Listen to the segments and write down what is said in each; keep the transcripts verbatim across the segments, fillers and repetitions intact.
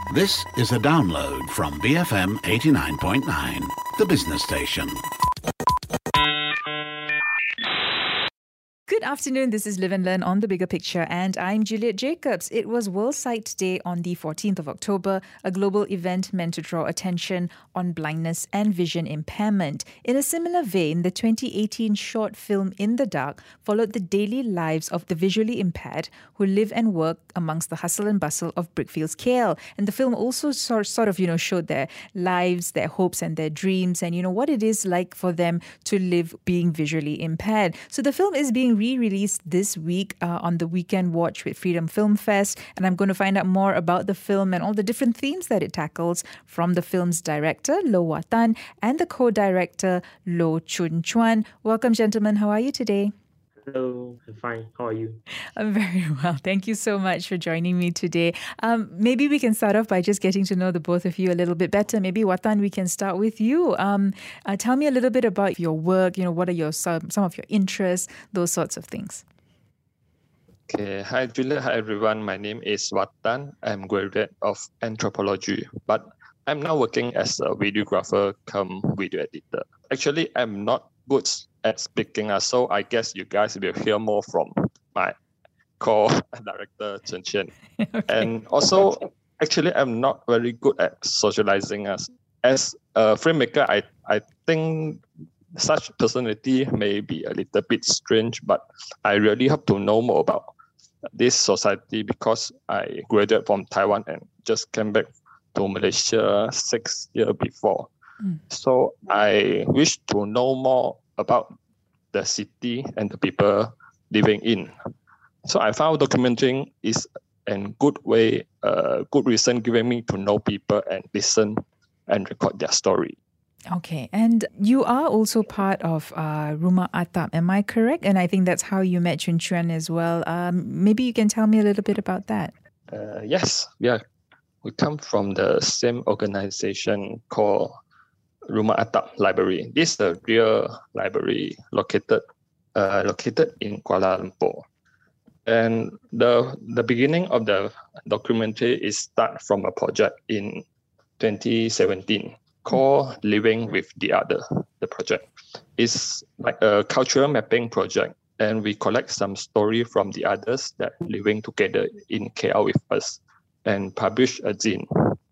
This is a download from B F M eighty-nine point nine, the business station. Good afternoon, this is Live and Learn on The Bigger Picture, and I'm Juliet Jacobs. It was World Sight Day on the fourteenth of October, a global event meant to draw attention on blindness and vision impairment. In a similar vein, the twenty eighteen short film In the Dark followed the daily lives of the visually impaired who live and work amongst the hustle and bustle of Brickfields, K L. And the film also sort, sort of, you know, showed their lives, their hopes and their dreams, and, you know, what it is like for them to live being visually impaired. So the film is being re-released this week uh, on the Weekend Watch with Freedom Film Fest, and I'm going to find out more about the film and all the different themes that it tackles from the film's director, Loh Wah Tan, and the co-director, Loh Chun Chuan. Welcome, gentlemen. How are you today? Hello, I'm fine. How are you? I'm very well. Thank you so much for joining me today. Um, maybe we can start off by just getting to know the both of you a little bit better. Maybe Watan, we can start with you. Um, uh, tell me a little bit about your work. You know, what are your some, some of your interests, those sorts of things. Okay, hi Julia, hi everyone. My name is Watan. I'm graduate of anthropology, but I'm now working as a videographer come video editor. Actually, I'm not good at speaking, uh, so I guess you guys will hear more from my co-director, Chen Chen. Okay. And also, actually, I'm not very good at socializing. As, as a filmmaker, I, I think such personality may be a little bit strange, but I really hope to know more about this society because I graduated from Taiwan and just came back to Malaysia six years before. Mm. So I wish to know more about the city and the people living in. So I found documenting is a good way, a uh, good reason giving me to know people and listen and record their story. Okay, and you are also part of uh, Rumah Atap, am I correct? And I think that's how you met Chun Chuan as well. Um, maybe you can tell me a little bit about that. Uh, yes, yeah. We come from the same organization called Rumah Atap Library. This is a real library located uh, located in Kuala Lumpur. And the the beginning of the documentary is start from a project in twenty seventeen called Living with the Other. The project is like a cultural mapping project, and we collect some story from the others that living together in K L with us and publish a zine.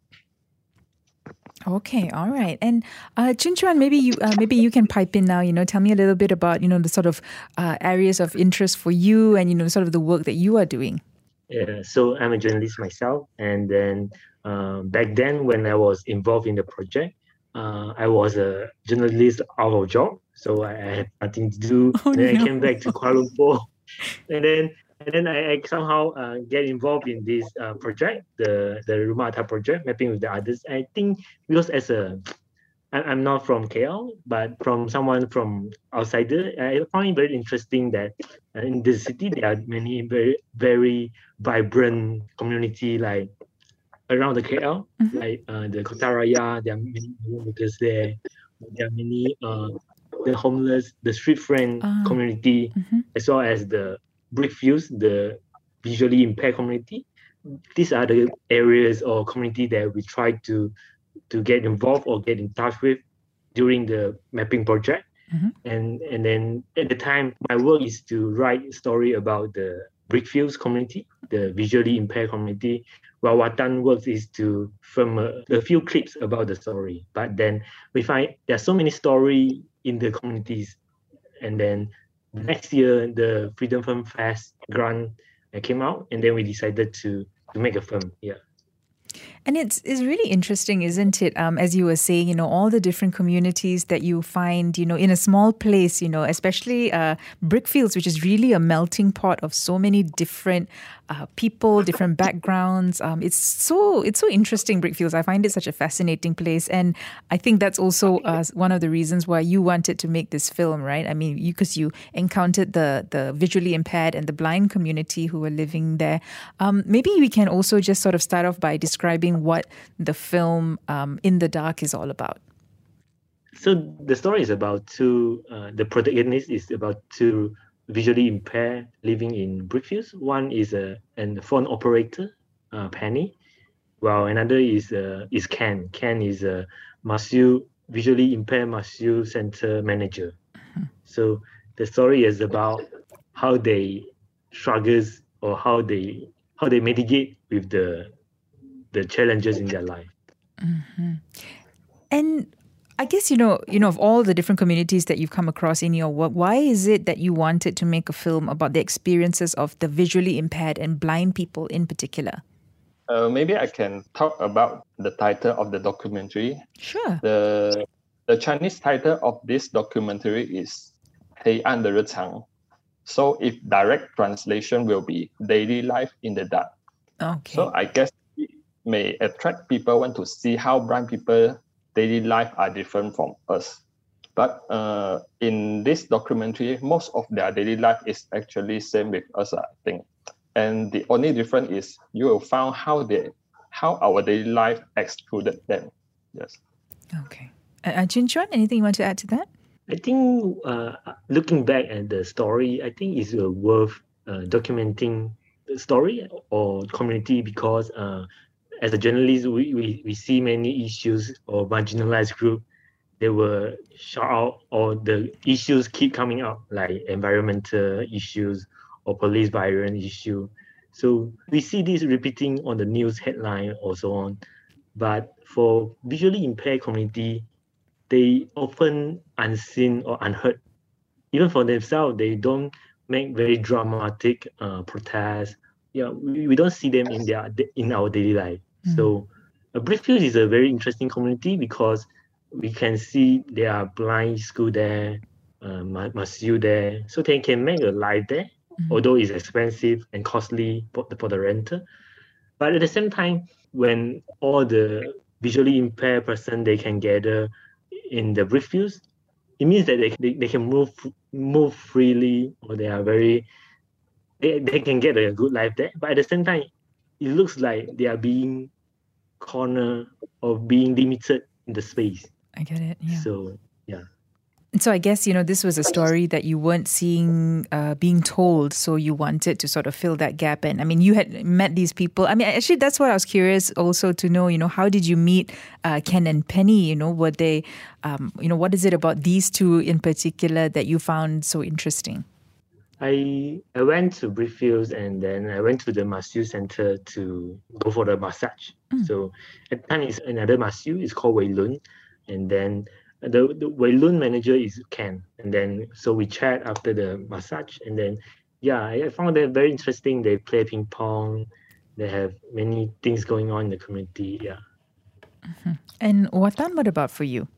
Okay, all right. And uh, Chun Chuan, maybe you uh, maybe you can pipe in now. You know, tell me a little bit about you know the sort of uh, areas of interest for you, and you know sort of the work that you are doing. Yeah, so I'm a journalist myself, and then uh, back then when I was involved in the project, uh, I was a journalist out of job, so I, I had nothing to do. Oh, then no. I came back to Kuala Lumpur, and then and then I, I somehow uh, get involved in this uh, project, the the Rumah Atap project, mapping with the others. I think because as a I'm not from K L, but from someone from outsider, I find it very interesting that uh, in this city there are many very very vibrant community like around the K L, mm-hmm. like uh, the Kota Raya. There are many workers there. There are many uh, the homeless, the street friend uh, community, mm-hmm. as well as the Brickfields, the visually impaired community. These are the areas or community that we try to to get involved or get in touch with during the mapping project. Mm-hmm. And and then at the time, my work is to write a story about the Brickfields community, the visually impaired community, while Watan works is to film a, a few clips about the story. But then we find there's so many stories in the communities. And then next year, the Freedom Film Fest grant came out, and then we decided to, to make a film. Yeah. And it's it's really interesting, isn't it? Um, as you were saying, you know, all the different communities that you find, you know, in a small place, you know, especially uh, Brickfields, which is really a melting pot of so many different uh, people, different backgrounds. Um, it's so it's so interesting, Brickfields. I find it such a fascinating place, and I think that's also uh, one of the reasons why you wanted to make this film, right? I mean, because you, you encountered the the visually impaired and the blind community who were living there. Um, maybe we can also just sort of start off by describing what the film um, In the Dark is all about. So the story is about two, uh, the protagonist is about two visually impaired living in Brickfields. One is a, a phone operator, uh, Penny, while another is uh, is Ken. Ken is a Masew visually impaired Masew Center manager. So the story is about how they struggles or how they how they mitigate with the the challenges in their life. And I guess, you know, you know, of all the different communities that you've come across in your work, why is it that you wanted to make a film about the experiences of the visually impaired and blind people in particular? Uh, maybe I can talk about the title of the documentary. Sure. The the Chinese title of this documentary is 黑暗的日常. So if direct translation will be Daily Life in the Dark. Okay. So I guess it may attract people want to see how blind people daily life are different from us. But uh, in this documentary, most of their daily life is actually same with us, I think. And the only difference is you will find how they, how our daily life excluded them. Yes. Okay. Uh, Chin Chuan, anything you want to add to that? I think uh, looking back at the story, I think it's uh, worth uh, documenting the story or community because uh, as a journalist, we, we, we see many issues or marginalized group. They were shout out or the issues keep coming up like environmental issues or police violence issue. So we see this repeating on the news headline or so on. But for visually impaired community, they often unseen or unheard. Even for themselves, they don't make very dramatic uh, protests. Yeah, we, we don't see them in their in our daily life. Mm. So, uh, Brickfield is a very interesting community because we can see there are blind school there, uh, Masew there, so they can make a life there. Mm. Although it's expensive and costly for the, for the renter, but at the same time, when all the visually impaired person they can gather in the Brickfields, it means that they, they, they can move move freely or they are very they, they can get a good life there. But at the same time, it looks like they are being cornered or being limited in the space. I get it. Yeah. So yeah. So I guess, you know, this was a story that you weren't seeing uh, being told, so you wanted to sort of fill that gap. And I mean, you had met these people. I mean, actually, that's what I was curious also to know, you know, how did you meet uh, Ken and Penny? You know, were they, um, you know, what is it about these two in particular that you found so interesting? I I went to Brickfields and then I went to the Masew Center to go for the massage. Mm. So at the time, it's another Masew, it's called Wei Lun. And then The, the Wei Lun manager is Ken, and then so we chat after the massage, and then yeah, I found that very interesting. They play ping pong, they have many things going on in the community. Yeah. Mm-hmm. And Watan, what about for you?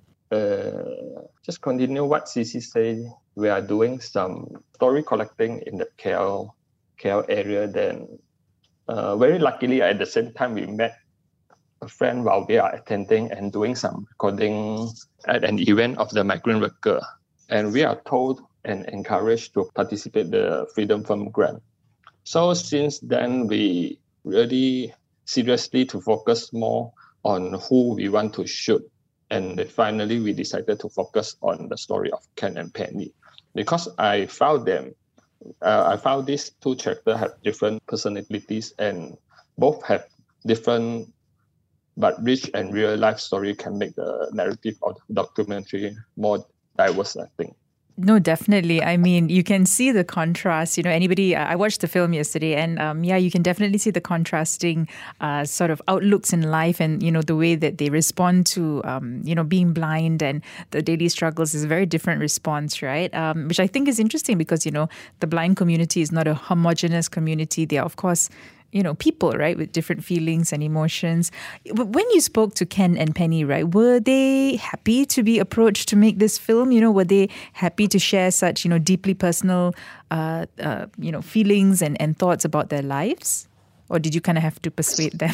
Uh, just continue what Cici said. We are doing some story collecting in the K L K L area. Then, uh, very luckily, at the same time, we met a friend while we are attending and doing some recording at an event of the migrant worker. And we are told and encouraged to participate the Freedom Film Grant. So since then, we really seriously to focus more on who we want to shoot. And finally, we decided to focus on the story of Ken and Penny. Because I found them, uh, I found these two characters have different personalities and both have different but rich and real life story can make the narrative of the documentary more diverse, I think. No, definitely. I mean, you can see the contrast. You know, anybody, I watched the film yesterday and um, yeah, you can definitely see the contrasting uh, sort of outlooks in life and, you know, the way that they respond to, um, you know, being blind and the daily struggles is a very different response, right? Um, which I think is interesting because, you know, the blind community is not a homogenous community. They are, of course, you know, people, right, with different feelings and emotions. When you spoke to Ken and Penny, right, were they happy to be approached to make this film? You know, were they happy to share such, you know, deeply personal, uh, uh, you know, feelings and, and thoughts about their lives? Or did you kind of have to persuade them?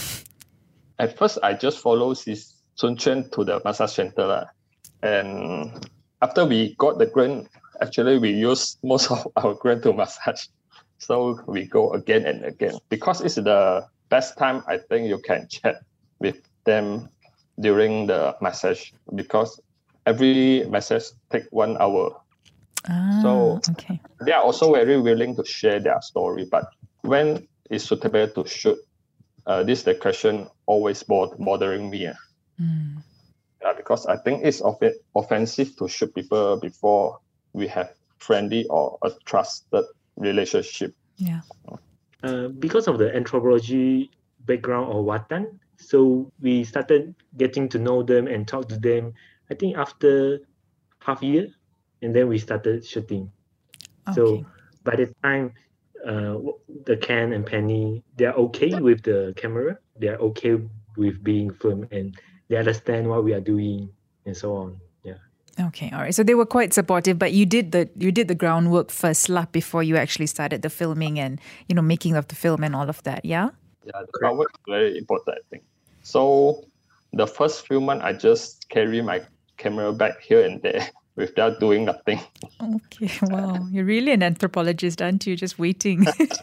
At first, I just followed his Sun Chen to the massage center. And after we got the grant, actually, we used most of our grant to massage. So we go again and again because it's the best time I think you can chat with them during the massage because every massage take one hour. Ah, so okay. They are also very willing to share their story. But when it's suitable to shoot, uh, this is the question always bod- bothering me. Uh. Mm. Uh, because I think it's of it offensive to shoot people before we have friendly or a trusted relationship. Yeah. Uh, because of the anthropology background of Watan, so we started getting to know them and talk to them. I think after half year, and then we started shooting. Okay. So by the time uh, the Ken and Penny, they're okay with the camera. They're okay with being filmed, and they understand what we are doing, and so on. Yeah. Okay, all right. So they were quite supportive, but you did the you did the groundwork first, lah, before you actually started the filming and you know making of the film and all of that. Yeah. Yeah, the groundwork is very important, I think. So the first few months, I just carry my camera back here and there without doing nothing. Okay, wow. You're really an anthropologist, aren't you? Just waiting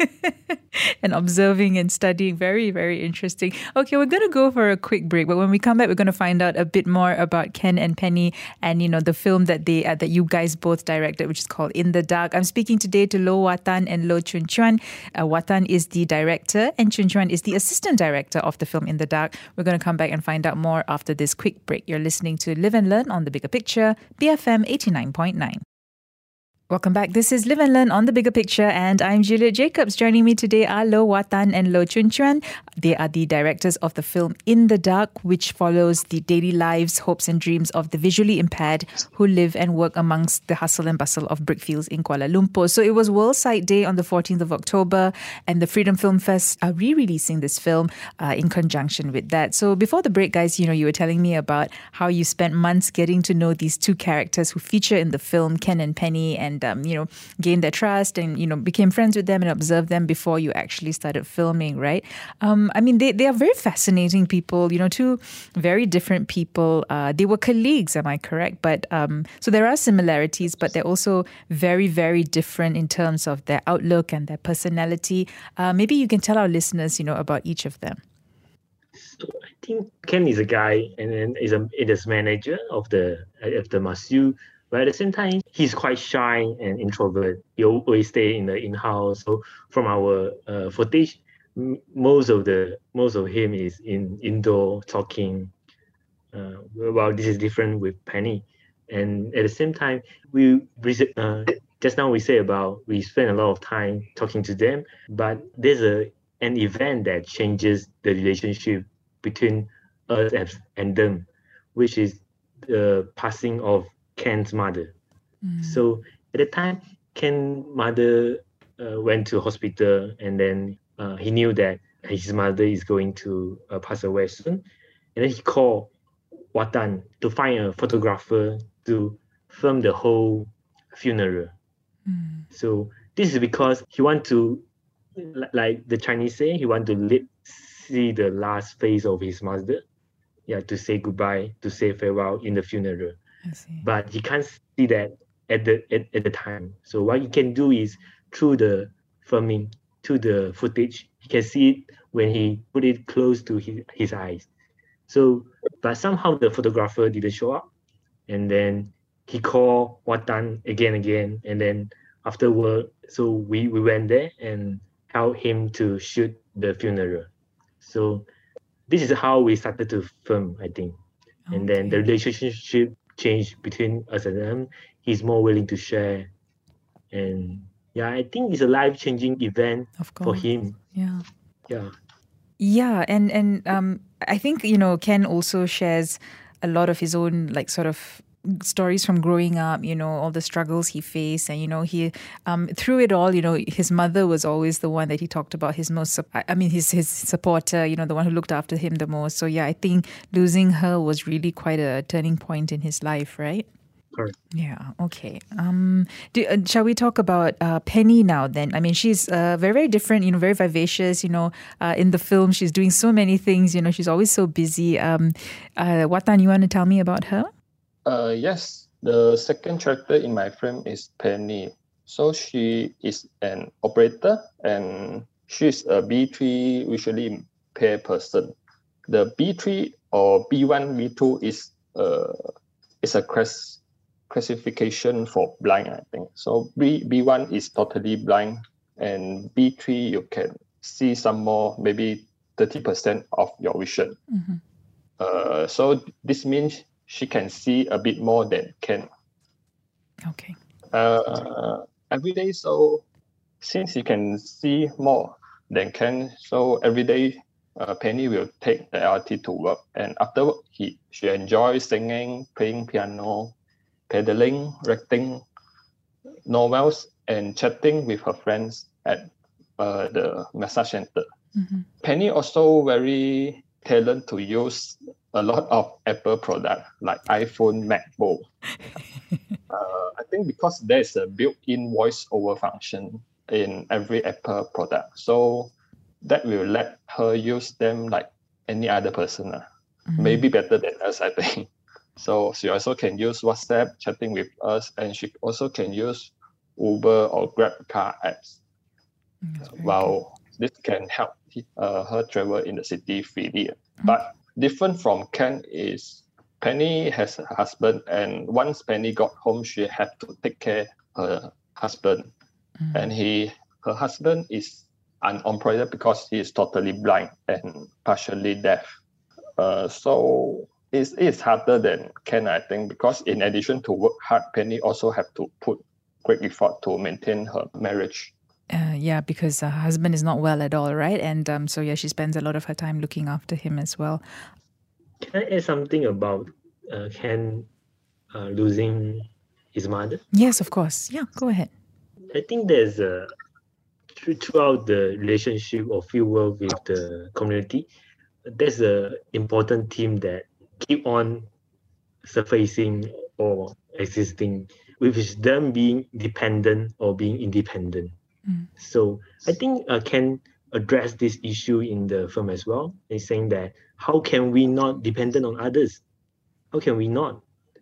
and observing and studying. Very, very interesting. Okay, we're going to go for a quick break, but when we come back, we're going to find out a bit more about Ken and Penny and, you know, the film that they uh, that you guys both directed, which is called In the Dark. I'm speaking today to Lo Watan and Lo Chun Chuan. Uh, Watan is the director and Chun Chuan is the assistant director of the film In the Dark. We're going to come back and find out more after this quick break. You're listening to Live and Learn on The Bigger Picture, B F M eighty-nine point nine. Welcome back. This is Live and Learn on The Bigger Picture, and I'm Juliet Jacobs. Joining me today are Lo Watan and Lo Chun Chuan. They are the directors of the film In the Dark, which follows the daily lives, hopes and dreams of the visually impaired who live and work amongst the hustle and bustle of brickfields in Kuala Lumpur. So it was World Sight Day on the fourteenth of October, and the Freedom Film Fest are re-releasing this film uh, in conjunction with that. So before the break, guys, you know, you were telling me about how you spent months getting to know these two characters who feature in the film, Ken and Penny, and Um, you know, gained their trust and, you know, became friends with them and observed them before you actually started filming, right? Um, I mean, they, they are very fascinating people, you know, two very different people. Uh, they were colleagues, am I correct? But um, so there are similarities, but they're also very, very different in terms of their outlook and their personality. Uh, maybe you can tell our listeners, you know, about each of them. So I think Ken is a guy and then is a is manager of the of the Masu. But at the same time, he's quite shy and introvert. He always stay in the in-house. So from our uh, footage, m- most of the most of him is in indoor talking. Uh, well, this is different with Penny. And at the same time, we uh, just now we say about we spend a lot of time talking to them. But there's a an event that changes the relationship between us and, and them, which is the passing of Ken's mother. Mm. So at the time, Ken's mother uh, went to hospital, and then uh, he knew that his mother is going to uh, pass away soon. And then he called Watan to find a photographer to film the whole funeral. Mm. So this is because he want to, like the Chinese say, he want to live, see the last face of his mother. Yeah, to say goodbye, to say farewell in the funeral. But he can't see that at the at, at the time. So what he can do is through the filming, to the footage, he can see it when he put it close to his, his eyes. So, but somehow the photographer didn't show up, and then he called Watan again, again, and then afterward, so we, we went there and helped him to shoot the funeral. So this is how we started to film, I think. Okay. And then the relationship change between us and them. He's more willing to share, and yeah, I think it's a life-changing event for him. Yeah, yeah, yeah, and and um, I think you know Ken also shares a lot of his own like sort of stories from growing up. You know, all the struggles he faced, and you know he um through it all, you know, his mother was always the one that he talked about, his most I mean his his supporter, you know, the one who looked after him the most. So yeah, I think losing her was really quite a turning point in his life, right? Correct. Yeah. Okay. Um, do, uh, shall we talk about uh, Penny now? Then, I mean, she's uh, very, very different. You know, very vivacious. You know, uh, in the film, she's doing so many things. You know, she's always so busy. Um, uh, Watan, you want to tell me about her? Uh, yes, the second character in my film is Penny. So she is an operator and she's a B three visually impaired person. The B three or B one, B two is uh, is a class, classification for blind, I think. So B, B1 is totally blind, and B three you can see some more, maybe thirty percent of your vision. Mm-hmm. Uh, so this means she can see a bit more than Ken. Okay. Uh, every day, so since you can see more than Ken, so every day uh, Penny will take the L R T to work, and after work, he she enjoys singing, playing piano, pedaling, writing novels, and chatting with her friends at uh, the massage center. Mm-hmm. Penny also very talented to use a lot of Apple products like iPhone, MacBook. uh, I think because there's a built-in voice-over function in every Apple product, so that will let her use them like any other person. Uh. Mm-hmm. Maybe better than us, I think. So she also can use WhatsApp chatting with us, and she also can use Uber or Grab car apps. While this can help uh, her travel in the city freely. Mm-hmm. But different from Ken is Penny has a husband, and once Penny got home, she had to take care of her husband. Mm-hmm. And he, her husband is unemployed because he is totally blind and partially deaf. Uh, so it's, it's harder than Ken, I think, because in addition to work hard, Penny also have to put great effort to maintain her marriage. Uh, yeah, because her husband is not well at all, right? And um, so, yeah, she spends a lot of her time looking after him as well. Can I add something about uh, Ken uh, losing his mother? Yes, of course. Yeah, go ahead. I think there's a, throughout the relationship or field work with the community, there's an important theme that keep on surfacing or existing, which is them being dependent or being independent. Mm. So I think uh, Ken address this issue in the film as well. He's saying that how can we not dependent on others? How can we not?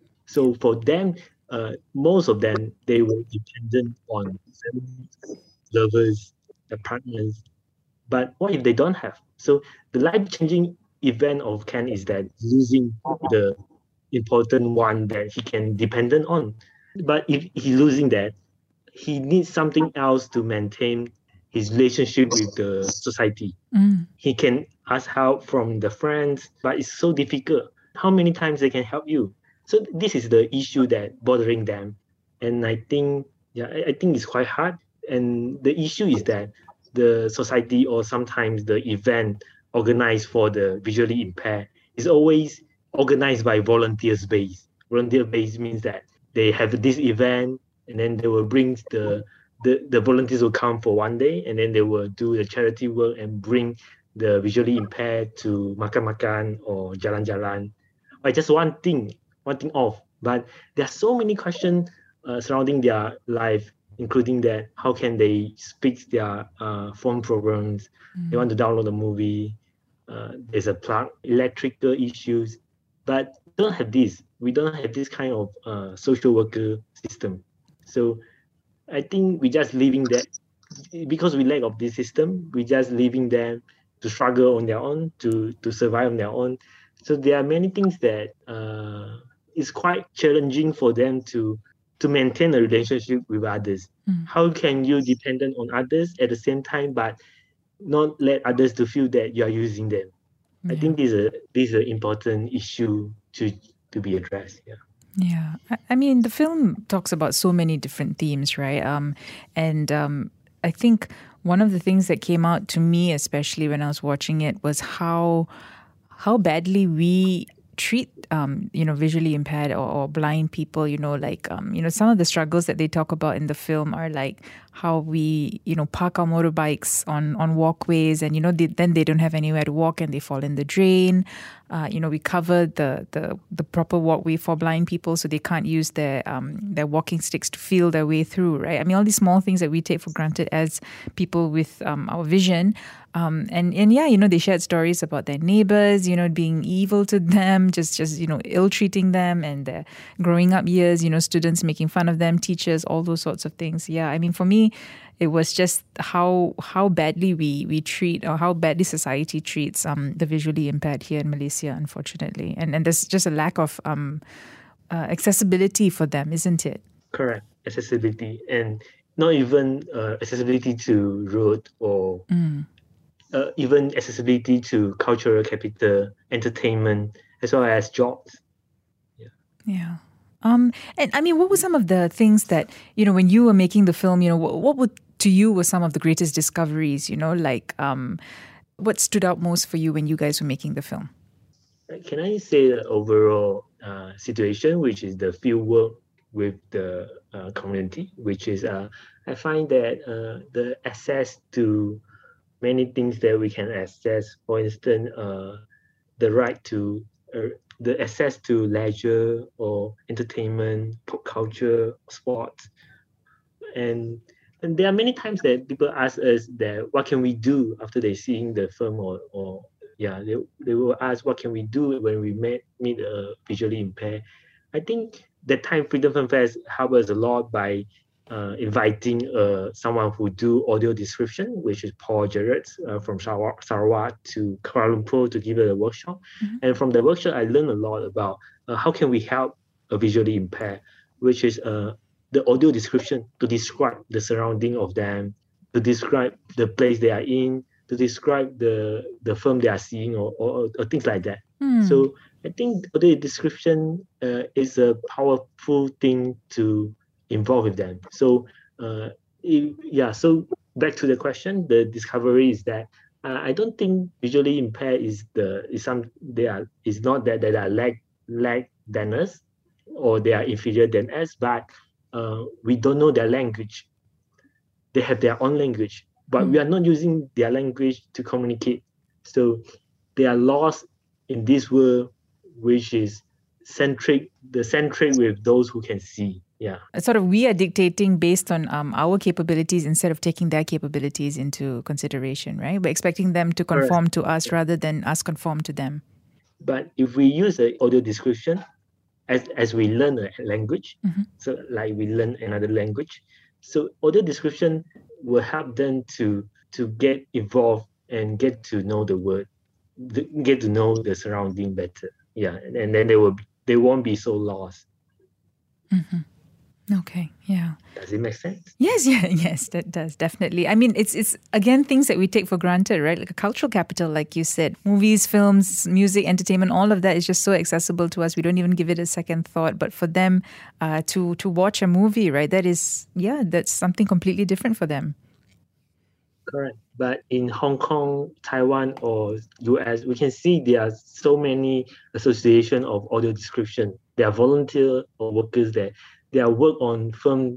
So for them, uh, most of them, they were dependent on families, lovers, their partners. But what if they don't have? So the life-changing event of Ken is that losing the important one that he can dependent on. But if he's losing that, he needs something else to maintain his relationship with the society. Mm. He can ask help from the friends, but it's so difficult. How many times they can help you? So this is the issue that bothering them. And I think, yeah, I, I think it's quite hard. And the issue is that the society or sometimes the event organized for the visually impaired is always organized by volunteers base. Volunteer base means that they have this event, and then they will bring the, the, the volunteers will come for one day, and then they will do the charity work and bring the visually impaired to makan-makan or jalan-jalan. Or just one thing, one thing off. But there are so many questions uh, surrounding their life, including that how can they speak their uh, phone programs, mm. they want to download a movie, uh, there's a plug, electrical issues. But we don't have this. We don't have this kind of uh, social worker system. So I think we just leaving that, because we lack of this system, we just leaving them to struggle on their own, to, to survive on their own. So there are many things that uh, it's quite challenging for them to, to maintain a relationship with others. Mm. How can you dependent on others at the same time, but not let others to feel that you are using them? Yeah. I think this is a this is an important issue to to be addressed. Yeah. Yeah, I mean, the film talks about so many different themes, right? Um, and um, I think one of the things that came out to me, especially when I was watching it, was how how badly we treat, um, you know, visually impaired or, or blind people. You know, like, um, you know, some of the struggles that they talk about in the film are like how we, you know, park our motorbikes on, on walkways, and, you know, they, then they don't have anywhere to walk and they fall in the drain. Uh, you know, we cover the, the the proper walkway for blind people so they can't use their um, their walking sticks to feel their way through, right? I mean, all these small things that we take for granted as people with um, our vision. Um, and, and yeah, you know, they shared stories about their neighbors, you know, being evil to them, just, just you know, ill-treating them, and their growing up years, you know, students making fun of them, teachers, all those sorts of things. Yeah, I mean, for me, it was just how how badly we, we treat, or how badly society treats um, the visually impaired here in Malaysia, unfortunately. And and there's just a lack of um, uh, accessibility for them, isn't it? Correct. Accessibility. And not even uh, accessibility to road or mm. uh, even accessibility to cultural capital, entertainment, as well as jobs. Yeah. Yeah. Um, and I mean, what were some of the things that, you know, when you were making the film, you know, what, what would, to you were some of the greatest discoveries, you know, like um, what stood out most for you when you guys were making the film? Can I say the overall uh, situation, which is the field work with the uh, community, which is uh, I find that uh, the access to many things that we can access, for instance, uh, the right to uh, the access to leisure or entertainment, pop culture, sports, and and there are many times that people ask us that what can we do after they seeing the film or or yeah they, they will ask what can we do when we meet meet a visually impaired. I think that time Freedom Film Fest helped us a lot by uh, inviting uh, someone who do audio description, which is Paul Jarrett uh, from Sarawak, Sarawak to Kuala Lumpur to give a workshop. Mm-hmm. And from the workshop, I learned a lot about uh, how can we help a visually impaired, which is uh, the audio description to describe the surrounding of them, to describe the place they are in, to describe the the film they are seeing, or, or, or things like that. Mm. So I think audio description uh, is a powerful thing to involve with them. So uh, it, yeah, so back to the question, the discovery is that uh, I don't think visually impaired is the is some they are is not that that are lag lag than us or they are inferior than us, but uh, we don't know their language. They have their own language, but mm. we are not using their language to communicate. So they are lost in this world, which is centric, the centric with those who can see. Yeah. Sort of we are dictating based on um, our capabilities instead of taking their capabilities into consideration, right? We're expecting them to conform to us rather than us conform to them. But if we use the audio description, as, as we learn a language, mm-hmm. so like we learn another language, so audio description will help them to to get involved and get to know the word, get to know the surrounding better. Yeah, and, and then they will be, they won't be so lost. Mm-hmm. Okay, yeah. Does it make sense? Yes, yeah, yes, that does, definitely. I mean, it's, it's again, things that we take for granted, right? Like a cultural capital, like you said. Movies, films, music, entertainment, all of that is just so accessible to us. We don't even give it a second thought. But for them uh, to, to watch a movie, right, that is, yeah, that's something completely different for them. Correct. But in Hong Kong, Taiwan, or U S, we can see there are so many associations of audio description. There are volunteer or workers that they are work on film.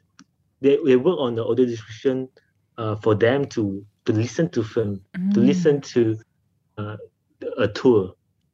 They, they work on the audio description uh, for them to to listen to film, mm. to listen to uh, a tour.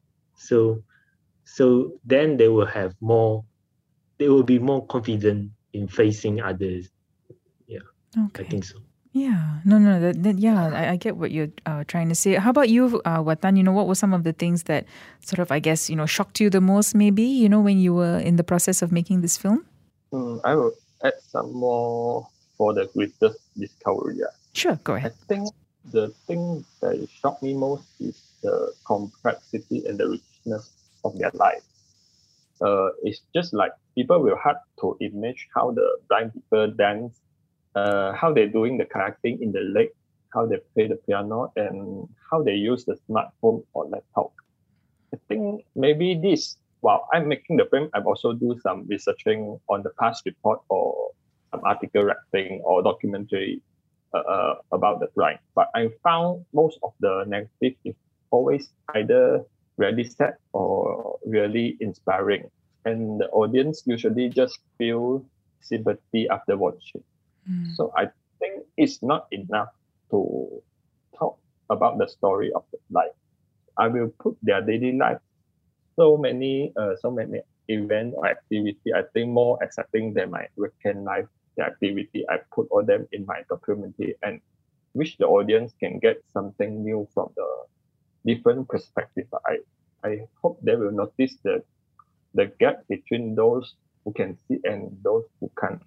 So so then they will have more. They will be more confident in facing others. Yeah, okay. I think so. Yeah, no, no, that, that, yeah, I, I get what you're uh, trying to say. How about you, uh, Watan? You know, what were some of the things that sort of, I guess, you know, shocked you the most, maybe, you know, when you were in the process of making this film? Mm, I will add some more for the greatest discovery. Yeah. Sure, go ahead. I think the thing that shocked me most is the complexity and the richness of their life. Uh, it's just like people will have to imagine how the blind people dance, Uh, how they're doing the kayaking in the lake, how they play the piano, and how they use the smartphone or laptop. I think maybe this, while I'm making the film, I've also do some researching on the past report or some article writing or documentary uh, uh, about the blind. But I found most of the negative is always either really sad or really inspiring. And the audience usually just feel sympathy after watching. Mm. So I think it's not enough to talk about the story of the life. I will put their daily life, so many, uh, so many event or activity. I think more accepting than my weekend life, the activity. I put all them in my documentary and wish the audience can get something new from the different perspective. I I hope they will notice the the gap between those who can see and those who can't.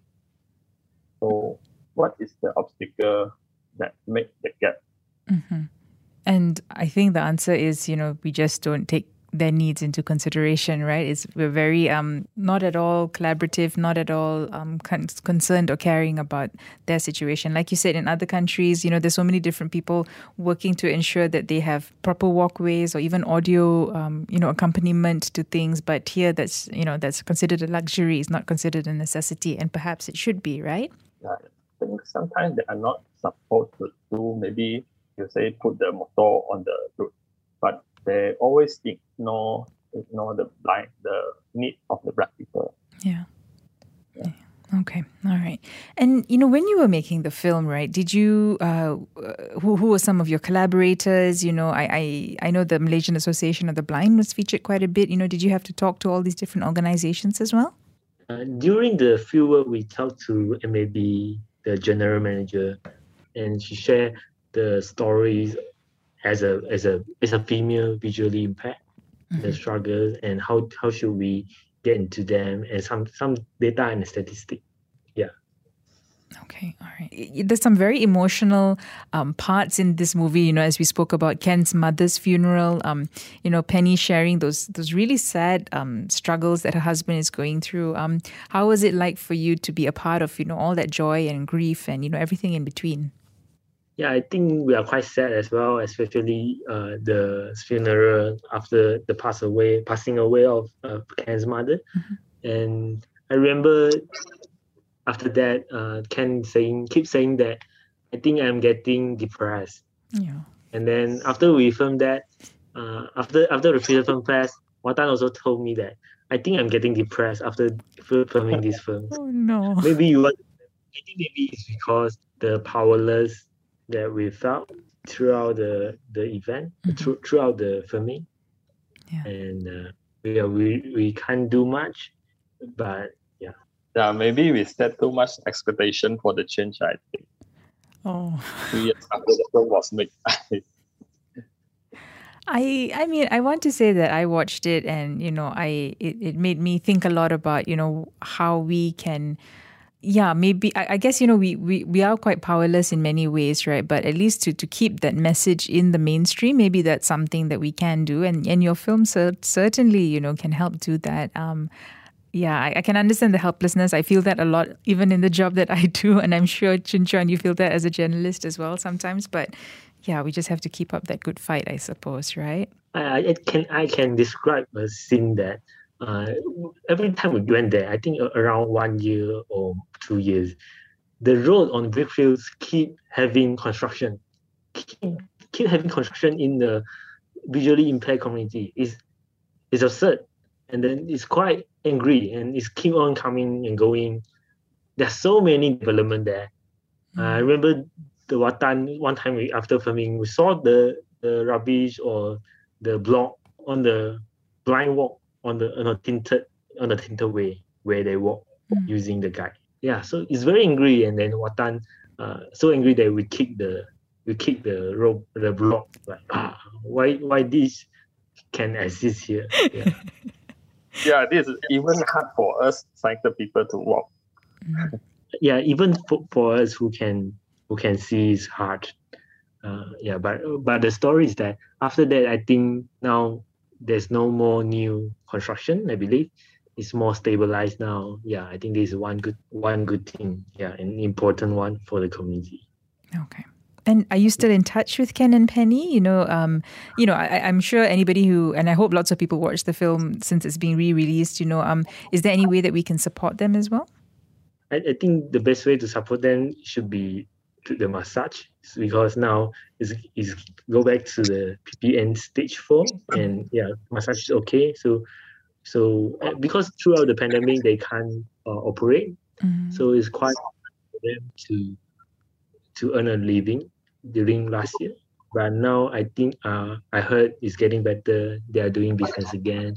So what is the obstacle that make the gap? Mm-hmm. And I think the answer is, you know, we just don't take their needs into consideration, right? It's we're very um not at all collaborative, not at all um con- concerned or caring about their situation. Like you said, in other countries, you know, there's so many different people working to ensure that they have proper walkways or even audio, um, you know, accompaniment to things. But here, that's you know, that's considered a luxury. It's not considered a necessity, and perhaps it should be, right? Yeah, I think sometimes they are not supposed to do. Maybe you say put the motor on the road, but they always ignore ignore the blind the need of the black people. Yeah. yeah. Okay. All right. And you know, when you were making the film, right? Did you uh, who who were some of your collaborators? You know, I, I I know the Malaysian Association of the Blind was featured quite a bit. You know, did you have to talk to all these different organizations as well? Uh, during the fieldwork, we talked to M A B, the general manager, and she shared the stories as a as a as a female visually impaired, mm-hmm. the struggles and how how should we get into them, and some some data and statistics. Yeah. Okay, all right. There's some very emotional um, parts in this movie, you know, as we spoke about Ken's mother's funeral, um, you know, Penny sharing those those really sad um, struggles that her husband is going through. Um, how was it like for you to be a part of, you know, all that joy and grief and, you know, everything in between? Yeah, I think we are quite sad as well, especially uh, the funeral after the pass away, passing away of uh, Ken's mother. Mm-hmm. And I remember after that, uh, Ken saying, keep saying that I think I'm getting depressed. Yeah. And then after we filmed that, uh, after after the film fest, Watan also told me that I think I'm getting depressed after filming this film. Oh no. Maybe you want. I think maybe it's because the powerless that we felt throughout the the event, mm-hmm. through, throughout the filming, yeah. and uh, we, we we can't do much, but yeah. Yeah, maybe we set too much expectation for the change, I think. Oh. Two years after the film was made. I I mean, I want to say that I watched it and, you know, I it, it made me think a lot about, you know, how we can, yeah, maybe, I, I guess, you know, we, we, we are quite powerless in many ways, right? But at least to, to keep that message in the mainstream, maybe that's something that we can do. And, and your film cer- certainly, you know, can help do that. Um, Yeah, I, I can understand the helplessness. I feel that a lot, even in the job that I do. And I'm sure, Chin Chuan, you feel that as a journalist as well sometimes. But yeah, we just have to keep up that good fight, I suppose, right? I, I can I can describe a scene that uh, every time we went there, I think around one year or two years, the road on Brickfields keep having construction, keep, keep having construction in the visually impaired community. It's, it's absurd. And then it's quite angry and it's keep on coming and going. There's so many development there. Mm. Uh, I remember the Watan, one time we, after filming, we saw the, the rubbish or the block on the blind walk on the on a tinted on the tinted way where they walk mm. using the guide. Yeah, so it's very angry, and then Watan uh, so angry that we kick the we kick the rope the block, like ah why why this can exist here. Yeah. Yeah, this is even hard for us sighted people to walk. Yeah, even for, for us who can who can see is hard. Uh, yeah, but but the story is that after that, I think now there's no more new construction. I believe it's more stabilized now. Yeah, I think this is one good one good thing. Yeah, an important one for the community. Okay. And are you still in touch with Ken and Penny? You know, um, you know, I, I'm sure anybody who, and I hope lots of people watch the film since it's being re-released. You know, um, is there any way that we can support them as well? I, I think the best way to support them should be to the massage, because now is is go back to the P P N stage four, and yeah, massage is okay. So, so uh, because throughout the pandemic they can't uh, operate, mm-hmm. so it's quite hard for them to to earn a living during last year. But now I think uh, I heard it's getting better. They are doing business again.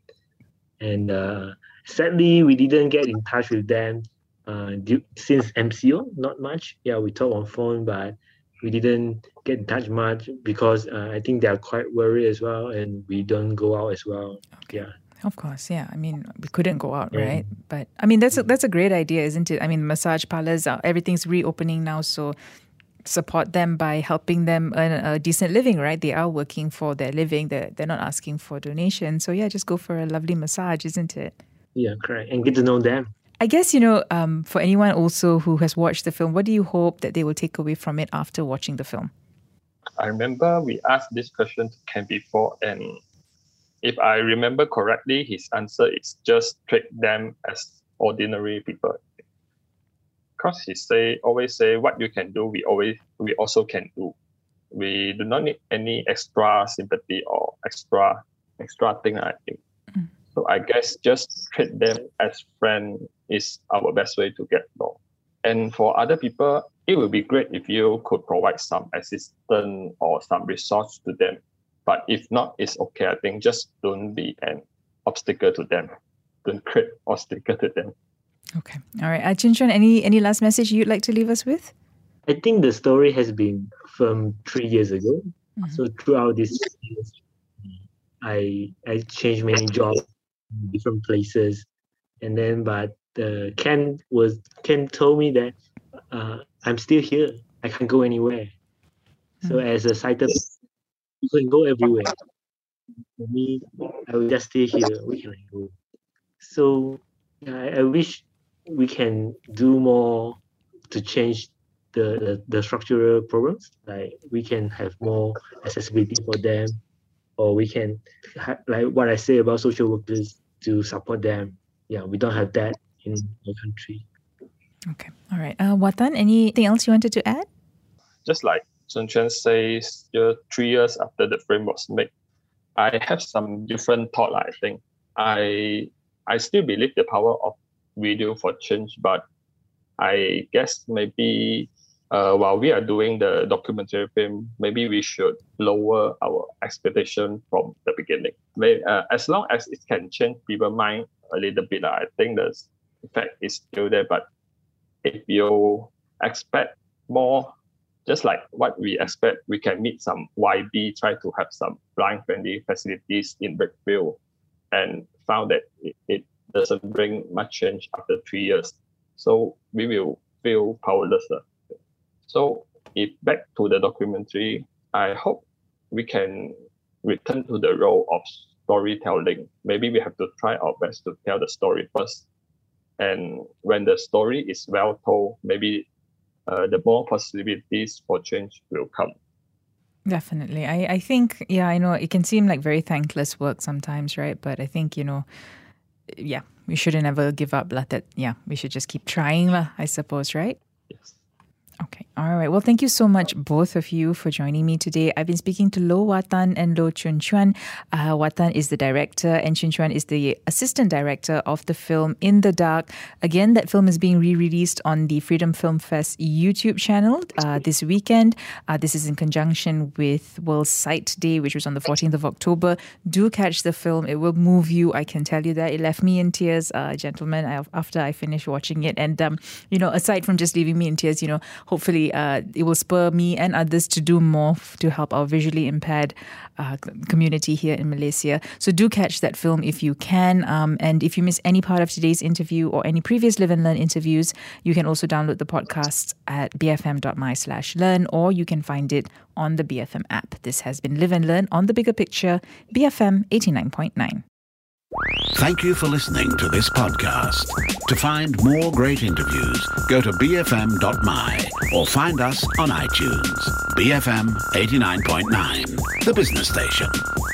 And uh, sadly, we didn't get in touch with them uh, due, since M C O, not much. Yeah, we talked on phone, but we didn't get in touch much because uh, I think they are quite worried as well, and we don't go out as well. Okay. Yeah. Of course, yeah. I mean, we couldn't go out, yeah. right? But I mean, that's a, that's a great idea, isn't it? I mean, massage parlors, uh, everything's reopening now, so support them by helping them earn a decent living, right? They are working for their living. They're, they're not asking for donations. So yeah, just go for a lovely massage, isn't it? Yeah, correct. And get to know them. I guess, you know, um, for anyone also who has watched the film, what do you hope that they will take away from it after watching the film? I remember we asked this question to Ken before, and if I remember correctly, his answer is just treat them as ordinary people. Because he say always say what you can do, we always we also can do. We do not need any extra sympathy or extra extra thing, I think. Mm. So I guess just treat them as friends is our best way to get along. And for other people, it would be great if you could provide some assistance or some resource to them. But if not, it's okay. I think just don't be an obstacle to them. Don't create obstacle to them. Okay. All right. Uh, Chin Chuan, any, any last message you'd like to leave us with? I think the story has been filmed three years ago. Mm-hmm. So throughout this years, I I changed many jobs in different places. And then, but uh, Ken was Ken told me that uh, I'm still here. I can't go anywhere. Mm-hmm. So as a sighted, you can go everywhere. For me, I will just stay here. Where can I go? So I, I wish we can do more to change the, the, the structural problems. Like we can have more accessibility for them, or we can, ha- like what I say about social workers, to support them. Yeah, we don't have that in our country. Okay. All right. Uh, Watan, anything else you wanted to add? Just like Sun Chuan says, uh, three years after the film was made, I have some different thought, I think. I I still believe the power of video for change, but I guess maybe uh, while we are doing the documentary film, maybe we should lower our expectation from the beginning. May, uh, as long as it can change people's mind a little bit, I think the effect is still there. But if you expect more, just like what we expect, we can meet some Y B, try to have some blind-friendly facilities in Brickfield, and found that it, it doesn't bring much change after three years. So we will feel powerless. So if back to the documentary, I hope we can return to the role of storytelling. Maybe we have to try our best to tell the story first. And when the story is well told, maybe uh, the more possibilities for change will come. Definitely. I, I think, yeah, I know it can seem like very thankless work sometimes, right? But I think, you know, yeah, we shouldn't ever give up. Like that, yeah, we should just keep trying, lah, I suppose, right? Yes. Okay. All right. Well, thank you so much, both of you, for joining me today. I've been speaking to Loh Watan and Loh Chun Chuan. Uh, Watan is the director and Chun Chuan is the assistant director of the film In the Dark. Again, that film is being re-released on the Freedom Film Fest YouTube channel uh, this weekend. Uh, this is in conjunction with World Sight Day, which was on the fourteenth of October. Do catch the film. It will move you. I can tell you that. It left me in tears, uh, gentlemen, after I finished watching it. And, um, you know, aside from just leaving me in tears, you know, hopefully uh, it will spur me and others to do more f- to help our visually impaired uh, community here in Malaysia. So do catch that film if you can. Um, and if you miss any part of today's interview or any previous Live and Learn interviews, you can also download the podcast at bfm.my slash learn, or you can find it on the B F M app. This has been Live and Learn on the Bigger Picture, B F M eighty-nine point nine. Thank you for listening to this podcast. To find more great interviews, go to b f m dot m y or find us on iTunes. B F M eighty-nine point nine, the business station.